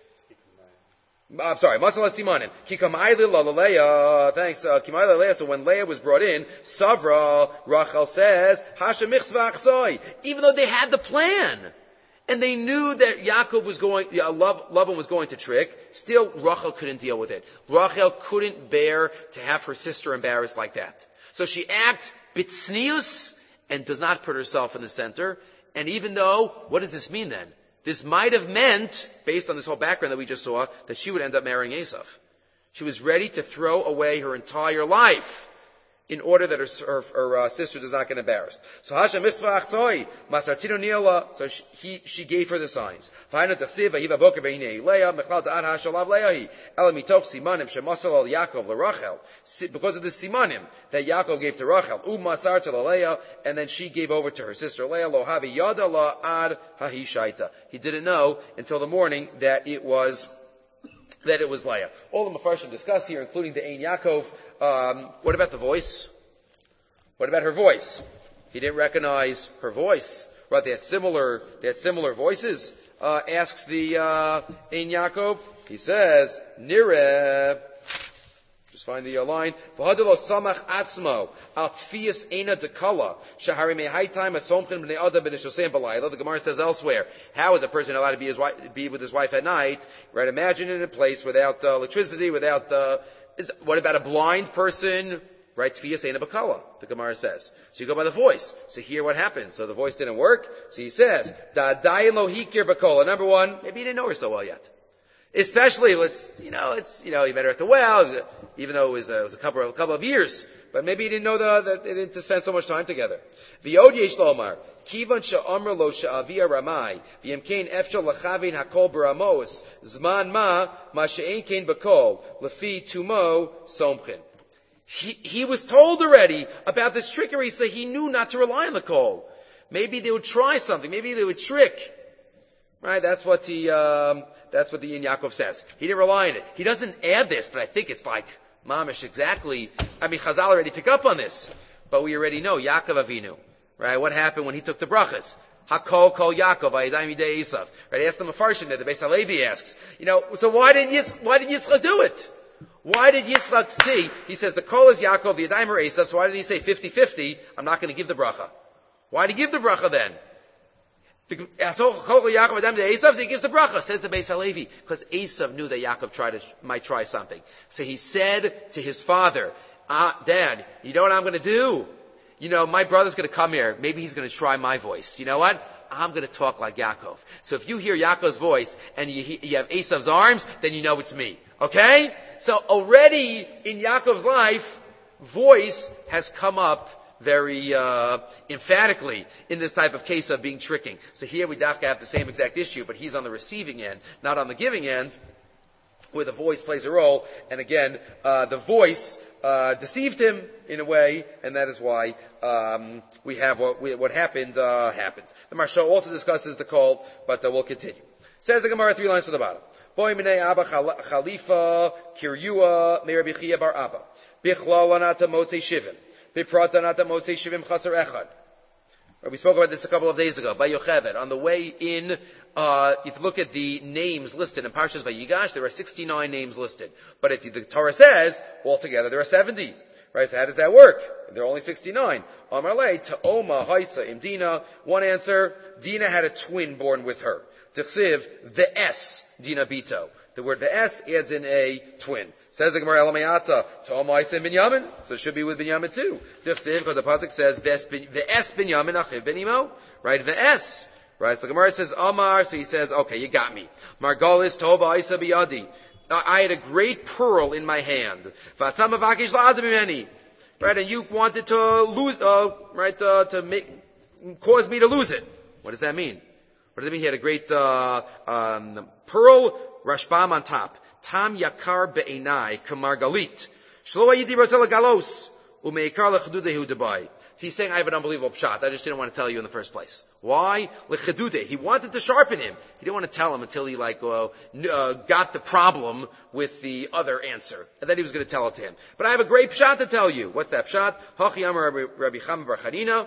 I'm sorry. Masala simanim. Ki kamayli la Leah. Thanks. Kimayli Leah. So when Leah was brought in, Savra, Rachel says, Hasha michzva achsoi. Even though they had the plan, and they knew that Yaakov was Lavan was going to trick, still Rachel couldn't deal with it. Rachel couldn't bear to have her sister embarrassed like that. So she acts b'tznius and does not put herself in the center. And even though, what does this mean then? This might have meant, based on this whole background that we just saw, that she would end up marrying Esav. She was ready to throw away her entire life in order that her sister does not get embarrassed. So Hashem mitzvah achsoi, masartino niela. So she gave her the signs. V'hainu t'chsiv v'hiva boker v'hinei Leah mechlal da'ad hashalav Leahi ela mitoch simanim shemasal al Yaakov l'Rachel. Because of the simanim that Yaakov gave to Rachel, masar to Leah, and then she gave over to her sister Leah. Lo havi yada la ad hahishaita. He didn't know until the morning that it was Leah. All the Mefarshim discuss here, including the Ein Yaakov. What about the voice? What about her voice? He didn't recognize her voice. Right? They had similar voices. Asks the Ein Yaakov. He says, Nireh. Just find the line. V'hadalo samach atzmo al tfiyas eina dekala shahari mehaytime asomchin b'nei adam b'nei b'layla. The Gemara says elsewhere, how is a person allowed to be with his wife at night? Right? Imagine in a place without electricity, without what about a blind person? Right? Tfiyas eina bekala, the Gemara says. So you go by the voice. So here what happened? So the voice didn't work. So he says, da'adayin lo hikir bekola. Number one, maybe he didn't know her so well yet. Especially, you met her at the well, even though it was a couple of years, but maybe he didn't know that they didn't spend so much time together. V'yod yesh lomar, kivan she'amr lo she'avia ramai, v'yemkein efshal lachavin hakol baramos, zman ma she'ein kein bakol, lefi tumo somchin. He was told already about this trickery, so he knew not to rely on the kol. Maybe they would try something, maybe they would trick. Right, that's what the Ein Yaakov says. He didn't rely on it. He doesn't add this, but I think it's like Mamish, exactly. I mean, Chazal already pick up on this, but we already know Yaakov Avinu, right? What happened when he took the brachas? Hakol kol Yaakov Ayadayim Yidei Esav. Right? Ask the Mefarshim there. The Beis Halevi asks, so why did Yitzchak do it? Why did Yitzchak see? He says the kol is Yaakov, the Yadayim are Esav. So why did he say 50-50? I'm not going to give the bracha. Why did he give the bracha then? He gives the bracha, says the Beis Halevi, because Esav knew that Yaakov might try something. So he said to his father, Dad, you know what I'm going to do? My brother's going to come here. Maybe he's going to try my voice. You know what? I'm going to talk like Yaakov. So if you hear Yaakov's voice and you have Esav's arms, then you know it's me. Okay? So already in Yaakov's life, voice has come up very emphatically in this type of case of being tricking. So here we have the same exact issue, but he's on the receiving end, not on the giving end, where the voice plays a role. And again, the voice deceived him in a way, and that is why we have what happened. The Maharsha also discusses the call, but we'll continue. Says the Gemara 3 lines to the bottom. Boy minei Abba Khalifa Kiryua Me Rabbi Chia Bar Abba Bichlal Anata Motzei Shivim Biprata Anata Motzei Shivim Chaser Echad. We spoke about this a couple of days ago. By Yocheved, on the way in, if you look at the names listed in Parshas Vayigash, there are 69 names listed. But if the Torah says, altogether there are 70. Right, so how does that work? There are only 69. Amar lei, Ta'oma Haisa Im Dina. One answer, Dina had a twin born with her. Tichsiv, Ve'es Dina Bito. The word Ve'es adds in a twin. Says the Gemara Elamayata, Ta'oma Haisa Im Binyamin. So it should be with Binyamin too. Tichsiv, because the pasuk says, Ve'es Binyamin Achiv Benimo. Right, Ve'es. Right, so the Gemara says, Amar, so he says, okay, you got me. Margalis Tova Haisa Biyadi. I had a great pearl in my hand. Right, and you wanted to lose, cause me to lose it. What does that mean? What does it mean? He had a great, pearl, Rashbam on top. Tam yakar be'enai kamargalit. Shlo yidi rotel galos. Umeikar lechadudehu debai. So he's saying, I have an unbelievable pshat. I just didn't want to tell you in the first place. Why? Lechadude. He wanted to sharpen him. He didn't want to tell him until he got the problem with the other answer. And then he was going to tell it to him. But I have a great pshat to tell you. What's that pshat? Hachi amar Rabbi Chama bar Chanina.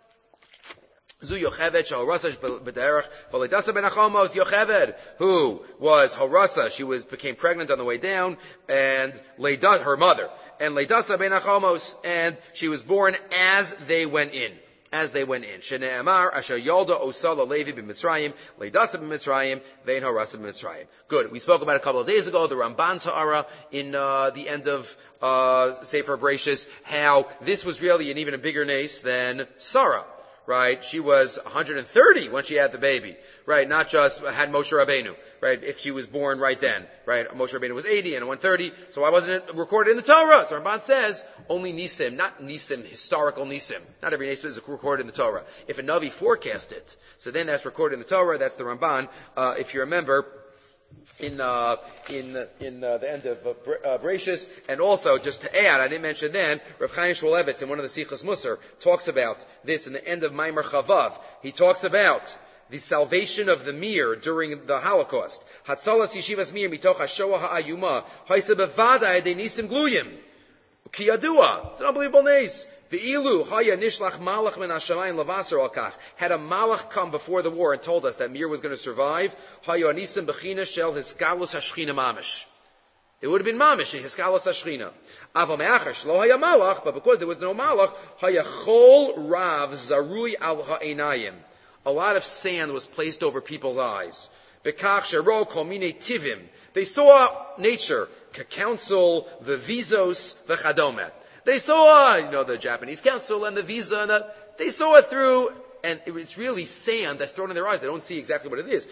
Zu Yocheved Shahorasa b'derech v'leidasa ben Achomos Yocheved, who was Horasa, she became pregnant on the way down, and her mother, and Leidasa ben Achomos, and she was born as they went in. Shnei Amar Asher Yolda Osala Levi b'Mitzrayim Leidasa b'Mitzrayim Vein Horasa b'Mitzrayim. Good. We spoke about it a couple of days ago. The Ramban Sa'ara in the end of Sefer Bereshis, how this was really an even a bigger nace than Sarah. Right, she was 130 when she had the baby. Right, not just had Moshe Rabbeinu. Right, if she was born right then. Right, Moshe Rabbeinu was 80 and 130. So why wasn't it recorded in the Torah? So Ramban says only Nisim, not Nisim, historical Nisim. Not every Nisim is recorded in the Torah. If a Navi forecast it, so then that's recorded in the Torah. That's the Ramban. If you remember, in the end of Bereshis, and also just to add, I didn't mention then, Reb Chaim Shmulevitz in one of the Sichos Musar talks about this in the end of Maimer Chavav. He talks about the salvation of the Mir during the Holocaust. Hatzalas Yeshivas Mir mitoch hashoah ha'ayuma haisa bevada ede nisim gluyim ki yadua. It's an unbelievable nace. Ve'ilu haya nishlach malach min hashamayim lavaser al kach. Had a malach come before the war and told us that Mir was going to survive, haya nisim bechina shel hiskalos hashchina mamish. It would have been mamish, hiskalos hashchina. Aval me'achar shlo haya malach, but because there was no malach, haya chol rav zarui al ha'enayim. A lot of sand was placed over people's eyes. Bekach shero kol minei tivim. They saw nature, council, the visos, the chadome. They saw, the Japanese council and the visa, and they saw it through, and it's really sand that's thrown in their eyes. They don't see exactly what it is.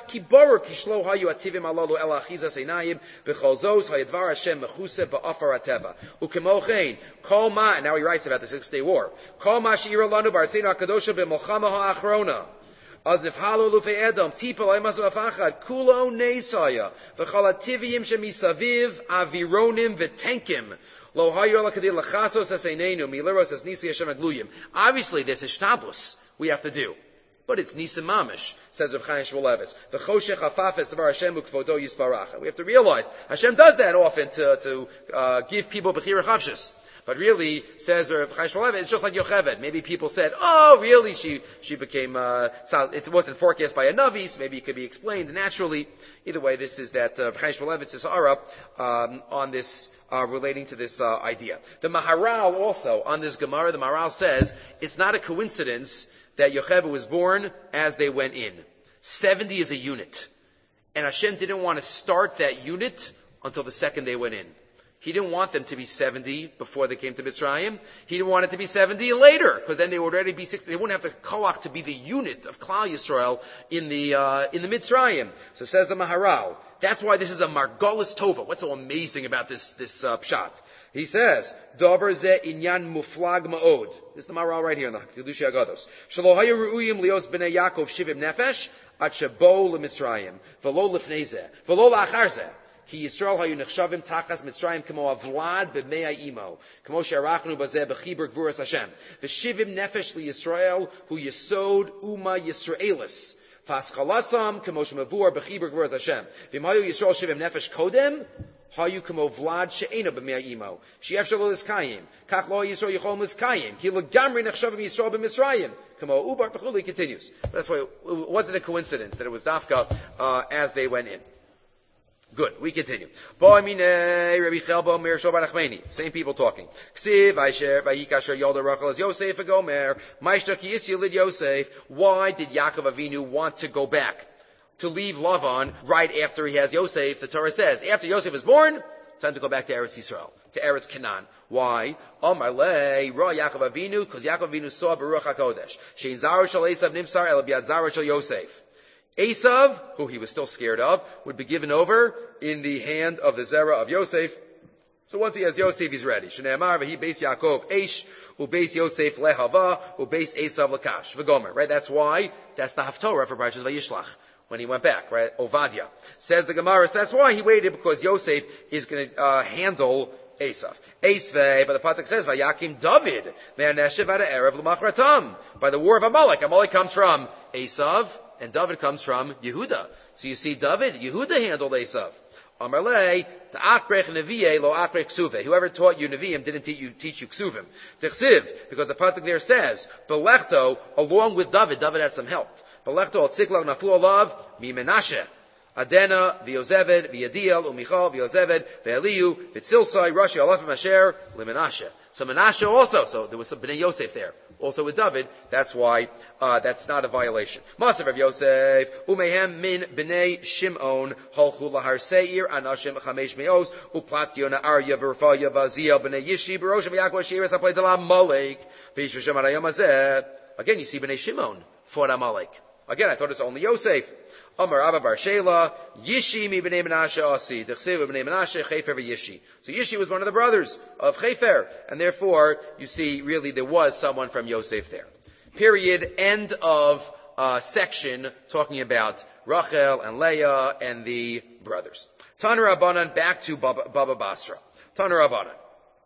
Now he writes about the 6-day war. As if halo lufei edom tipel aymazu afachad kulo neisaya v'chalativim shemisaviv avironim v'tenkim lo hayo lakadil lachasos asenenu miliros as nisi Hashem agluyim. Obviously, there's a shtabus we have to do, but it's Nisim Mamish, says Rav Chaim Shmulevitz. The Choshech Hafafes Devar Hashem Ukvodo Yisparach. We have to realize Hashem does that often to give people Bechira Chavshis. But really, says Rav Chaim Shmulevitz, it's just like Yocheved. Maybe people said, oh, really, she became, it wasn't forecast by a Navi, so maybe it could be explained naturally. Either way, this is that Rav Chaim Shmulevitz's Ara on this, relating to this idea. The Maharal also, on this Gemara, the Maharal says, it's not a coincidence that Yocheved was born as they went in. 70 is a unit. And Hashem didn't want to start that unit until the second they went in. He didn't want them to be 70 before they came to Mitzrayim. He didn't want it to be 70 later, because then they would already be 60. They wouldn't have the koach to be the unit of Klal Yisrael in the Mitzrayim. So says the Maharal. That's why this is a Margolis Tova. What's so amazing about this pshat? He says, Dover ze inyan muflag ma'od. This is the Maharal right here in the Kedushi Agados. Shelo haya ru'uyim lios b'nei Yaakov shivim nefesh at shebo leMitzrayim v'lo lefnei zeh v'lo la'achar zeh. Ki Yisrael hayu nechshavim tachas Mitzrayim kamo avlad b'mei imo kamo she'arachnu bazeh b'chibur gvuras Hashem v'shivim nefesh li Yisrael hu yesod uma Yisraelis faschalasam kamo shemavur b'chibur gvuras Hashem v'im hayu Yisrael shivim nefesh kodem hayu kamo vlad she'ena b'mei imo she'ef shelo l'skayim kach lo Yisrael yichol l'skayim ki legamri nechshavim Yisrael b'Mitzrayim kamo ubar v'chuli continues. That's why it wasn't a coincidence that it was dafka as they went in. Good. We continue. Same people talking. Why did Yaakov Avinu want to go back to leave Lavan right after he has Yosef? The Torah says, after Yosef is born, time to go back to Eretz Yisrael, to Eretz Canaan. Why? Amar le ra Yaakov Avinu, because Yaakov Avinu saw Baruch HaKodesh. Shein zaro shel Esav nimsar el biad zaro shel Yosef. Esav, who he was still scared of, would be given over in the hand of the Zerah of Yosef. So once he has Yosef, he's ready. Shneimar v'hi beis Yaakov eish, u'beis Yosef lehava, u'beis Esav lakash. V'gomer, right? That's why, that's the Haftorah for Parashas Vayishlach. When he went back, right? Ovadia. Says the Gemara, so that's why he waited, because Yosef is going to handle Esav. Esvei, but the pasuk says, Vayakim David, me'aneshev ada erev l'machratam. By the war of Amalek. Amalek comes from Esav, and David comes from Yehuda. So you see Yehuda handled Esav. Amarle, ta'achrech nevi'eh lo achrech ksuve. Whoever taught you Nevi'im didn't teach you ksuvim. T'chsiv, because the pasuk there says, Belechto, along with David had some help. Belechto al tzikla nafu alav, mi Menashe. Adena, v'Yozeved, v'Yadiel, u'Michal, v'Yozeved, v'Eliyu, v'Tzilsai, Rashi, Alafim Asher, l'Menashe. So Menashe also, so there was some Bnei Yosef there. Also with David, that's why, that's not a violation. Masav of Yosef, umehem min Bnei Shimon, holchu lahar seir, anashim chamesh me'os, uplationa arya v'rfaya v'aziyah, Bnei Yishi, b'roshim Yaakov Shiris, aplei dalam Malek, v'yishushem arayam hazeh. Again, you see Bnei Shimon fought Amalek. Again, I thought it's only Yosef. Amar Abba Bar Shela, Yishi mi b'nei Menashe asi, d'chsev b'nei Menashe, Chefer v'Yishi. So Yishi was one of the brothers of Chefer, and therefore, you see, really there was someone from Yosef there. Period. End of section talking about Rachel and Leah and the brothers. Tanur Rabbanan, back to Baba Basra. Tanur Rabbanan.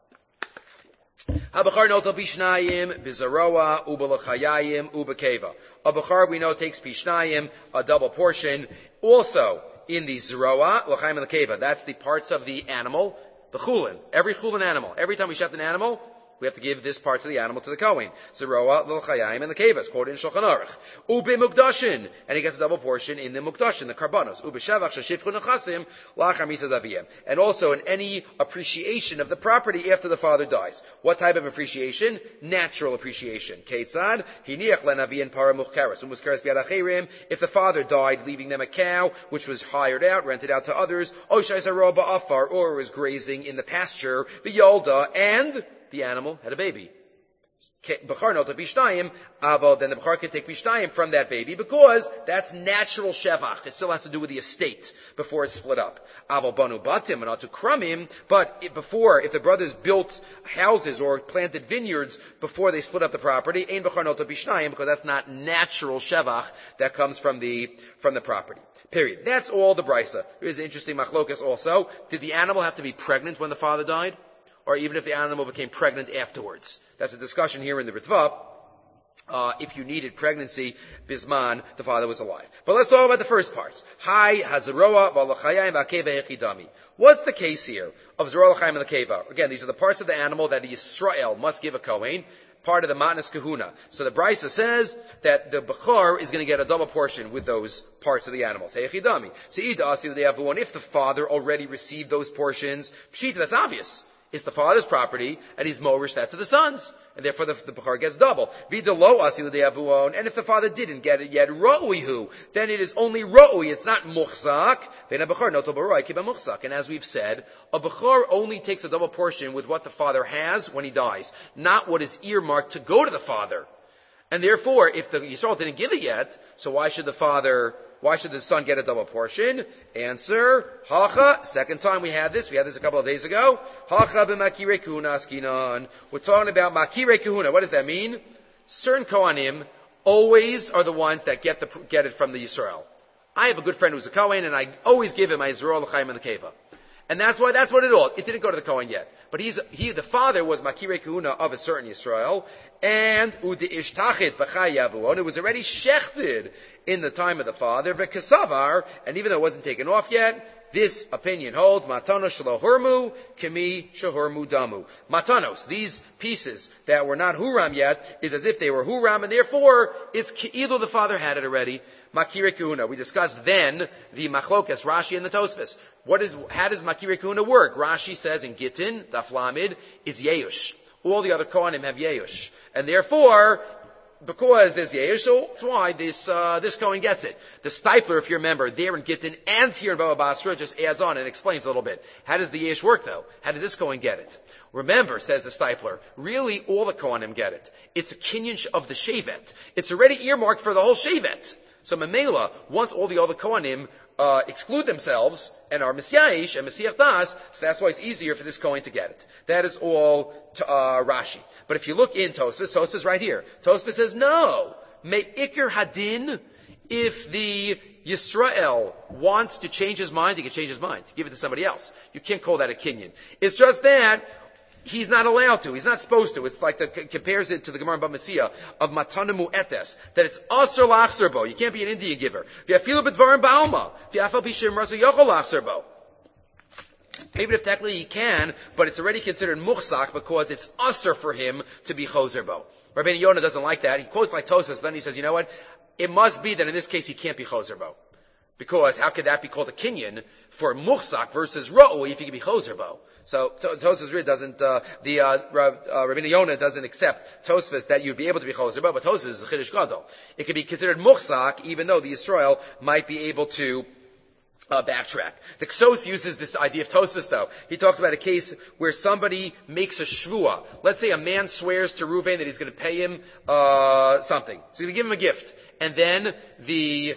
Habachar noto bishnayim bizaroa ubelachayayim ubekeva. A bachar we know takes bishnayim, a double portion. Also in the zeroa lachayim and the keva. That's the parts of the animal, the chulin. Every chulin animal. Every time we shut an animal, we have to give this part of the animal to the Kohen. Zeroa, l'chayim, and the kevas, quoted in Shulchan Aruch. Ube mukdashin, and he gets a double portion in the mukdashin, the karbanos. Ube shevach sheshifchu nechasim, lachar misas aviyem. And also in any appreciation of the property after the father dies. What type of appreciation? Natural appreciation. Ketzad, hiniach lenaviyin para muchkeres, umuchkeres biad achirim. If the father died, leaving them a cow, which was hired out, rented out to others, oshai zaroa ba'afar, or was grazing in the pasture, the yolda, and the animal had a baby. Bechar not bishnayim, avo, then the bechar can take bishnayim from that baby because that's natural shevach. It still has to do with the estate before it's split up. Avo banu batim and not to crumim, but if the brothers built houses or planted vineyards before they split up the property, ein bechar not bishnayim, because that's not natural shevach that comes from the property. Period. That's all the brisa. Here's an interesting machlokas also. Did the animal have to be pregnant when the father died? Or even if the animal became pregnant afterwards. That's a discussion here in the Ritva. if you needed pregnancy, bisman, the father was alive. But let's talk about the first parts. Hai hazaroa v'alachayim v'akeva echidami. What's the case here of Zerah l'chaim and the keva? Again, these are the parts of the animal that Yisrael must give a kohen, part of the matnas kahuna. So the Brisa says that the bechor is going to get a double portion with those parts of the animals. Echidami. So if the father already received those portions, pshita, that's obvious. It's the father's property, and he's morish that to the sons. And therefore the bechor gets double. And if the father didn't get it yet, ro'ihu, then it is only ro'i, it's not muchzak. And as we've said, a bechor only takes a double portion with what the father has when he dies, not what is earmarked to go to the father. And therefore, if the Yisrael didn't give it yet, so why should the son get a double portion? Answer, hacha, second time we had this a couple of days ago. Hacha b'makirei kahuna askinan. We're talking about makirei kahuna. What does that mean? Certain kohanim always are the ones that get it from the Yisrael. I have a good friend who's a kohen, and I always give him my Zerah l'chaim and the keva. And that's what it didn't go to the Kohen yet. But the father was Makirei Kahuna of a certain Yisrael, and U'de'ishtachit b'chai yavuon, it was already shechted in the time of the father, v'kesavar, and even though it wasn't taken off yet, this opinion holds, Matanos shelo hurmu, kemi shehurmu damu. Matanos, these pieces that were not huram yet, is as if they were huram, and therefore, it's either the father had it already, Makirei Kahuna. We discussed then the Machlokas, Rashi and the Tosfos. How does Makirei Kahuna work? Rashi says in Gittin, Daf Lamed, it's Yeush. All the other Kohanim have Yeush. And therefore, because there's Yeush, so that's why this Kohen gets it. The Stipler, if you remember, there in Gittin and here in Baba Basra, just adds on and explains a little bit. How does the Yeush work though? How does this Kohen get it? Remember, says the Stipler, really all the Kohanim get it. It's a kinyan of the Shevet. It's already earmarked for the whole Shevet. So Mamela, once all the other Kohanim exclude themselves and are Misyayish and Mesiach Das, so that's why it's easier for this Kohen to get it. That is all Rashi. But if you look in Tosfos right here. Tosfos says, no, Me'ikr Hadin, if the Yisrael wants to change his mind, he can change his mind. Give it to somebody else. You can't call that a kinyan. It's just that he's not allowed to. He's not supposed to. It's like compares it to the Gemara in Bava Metzia of matanamu etes, that it's asur lachzer bo. You can't be an Indian giver. V'afilu b'dvarim ba'alma. V'afal b'shem razu yochol lachzer bo. Maybe if technically he can, but it's already considered muchzak because it's asur for him to be choser bo. Rabbeinu Yonah doesn't like that. He quotes like Tosfos, then he says, you know what? It must be that in this case he can't be choser bo. Because how could that be called a kinyan for muchzak versus ra'ui if he could be choser bo? So Tosfos really doesn't, Rabbeinu Yonah doesn't accept Tosfos that you'd be able to be choser bo, but Tosfos is a chiddush gadol. It could be considered muchzak even though the Yisrael might be able to backtrack. The Ksos uses this idea of Tosfos though. He talks about a case where somebody makes a shvua. Let's say a man swears to Reuven that he's going to pay him something. So he's going to give him a gift. And then he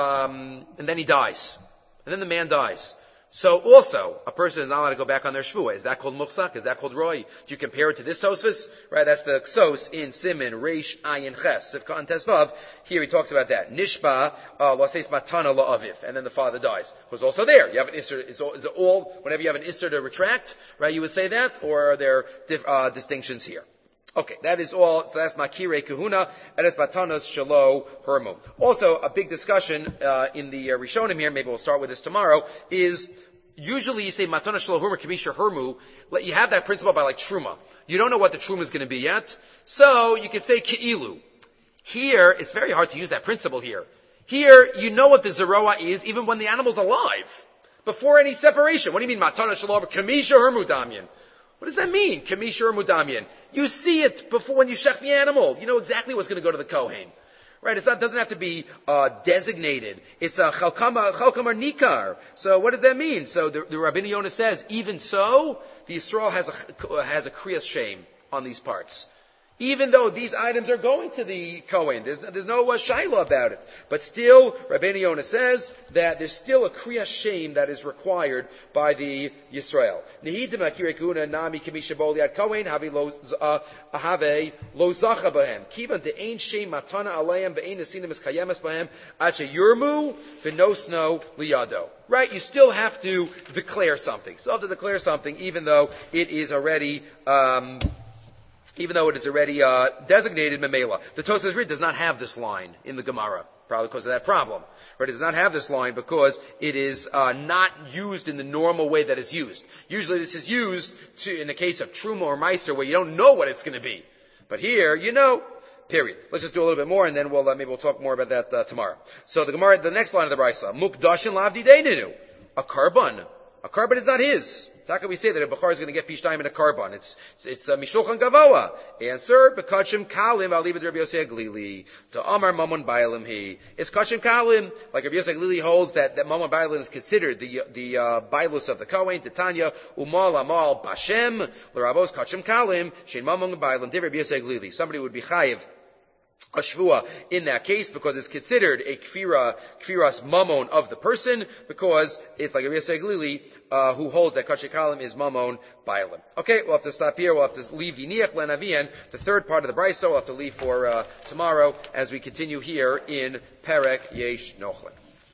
dies. And then the man dies. So also, a person is not allowed to go back on their shvua. Is that called muchzak? Is that called roy? Do you compare it to this Tosfos? Right, that's the Ksos in Siman, Reish, Ayin, Ches, Sivka, and Tesvav. Here he talks about that. Nishba, Laseis Matana La'aviv. And then the father dies. Who's also there. You have an Isser, is it all, whenever you have an Isser to retract, right, you would say that? Or are there distinctions here? Okay, that is all. So that's Makirei Kahuna, and it's Matanos Shelo Hermu. Also, a big discussion in the Rishonim here, maybe we'll start with this tomorrow, is usually you say Matanos Shelo Hermu, Kamisha Hermu, you have that principle by like Truma. You don't know what the Truma is going to be yet, so you could say Ke'ilu. Here, it's very hard to use that principle here. Here, you know what the Zeroah is even when the animal's alive, before any separation. What do you mean Matanos Shelo Hermu, Kamisha Hermu Damyan? What does that mean? Kamishur Mudamyan. You see it before when you shech the animal. You know exactly what's going to go to the Kohen. Right? It doesn't have to be designated. It's a chalkamar nikar. So what does that mean? So the Rabbeinu Yonah says, even so, the Yisrael has a kriyas shame on these parts. Even though these items are going to the Kohen. There's no shayla about it. But still, Rabbeinu Yonah says that there's still a kriyas shame that is required by the Yisrael. Nehidim akirei kahuna nami kamisha boliad Kohen have lo zacha bahem. Kivan de ein shame matana aleim ve'ein asinim es kayemes bahem ache yurmu v'nosno liyado. Right? You still have to declare something. Still have to declare something even though it is already even though it is already designated memela. The Tosfos Rid does not have this line in the Gemara, probably because of that problem. Right? It does not have this line because it is not used in the normal way that it's used. Usually this is used in the case of Truma or Meiser where you don't know what it's going to be. But here, you know, period. Let's just do a little bit more and then maybe we'll talk more about that tomorrow. So the Gemara, the next line of the Brisa, Mukdashin lavdi deinenu. A carbon. A carbon is not his. So how can we say that a Bechar is going to get Pishtayim in a carbon? It's Mishulchan Gavoa. Answer, Bekachim Kalim, I'll leave it to Rabbi Yosei Glili. To Amar Mammon Bailim he. It's Kachim Kalim. Like Rabbi Yosei Glili holds that Mammon Bailim is considered the Bailus of the Kohen, Titania, Umal Amal Bashem, L'Rabos Kachim Kalim, Shein Mammon Bailim, Rabbi Yosei Glili. Somebody would be chayiv a shvua in that case because it's considered a kfiras mamon of the person because it's like Rabbi Yosei Glili who holds that kachim kalim is mamon bailim. Okay, we'll have to stop here. We'll have to leave v'niach lenavian, the third part of the brisa. We'll have to leave for tomorrow as we continue here in Perek Yesh Nochlin.